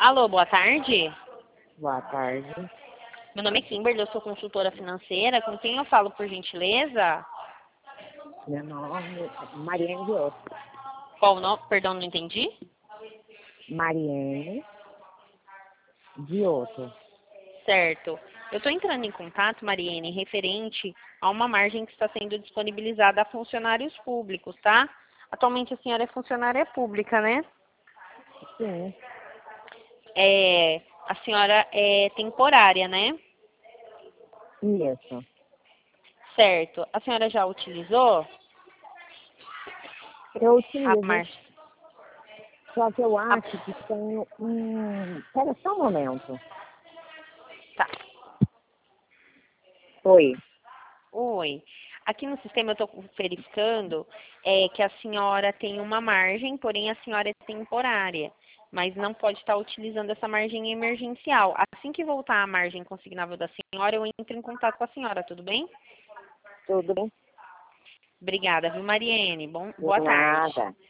Alô, boa tarde. Boa tarde. Meu nome é Kimberly, eu sou consultora financeira. Com quem eu falo, por gentileza? Meu nome é Mariane Dioto. Qual o nome? Perdão, não entendi. Mariane Dioto. Certo. Eu estou entrando em contato, Mariene, referente a uma margem que está sendo disponibilizada a funcionários públicos, tá? Atualmente a senhora é funcionária pública, né? Sim, A senhora é temporária, né? isso. Certo. A senhora já utilizou Eu a utilizo, margem? só que eu a- acho que tem um... Espera só um momento. Tá. Oi. Oi. Aqui no sistema eu estou verificando que a senhora tem uma margem, porém a senhora é temporária, mas não pode estar utilizando essa margem emergencial. Assim que voltar a margem consignável da senhora, eu entro em contato com a senhora, tudo bem? Tudo bem? Obrigada, viu, Mariene? De Boa tarde. nada.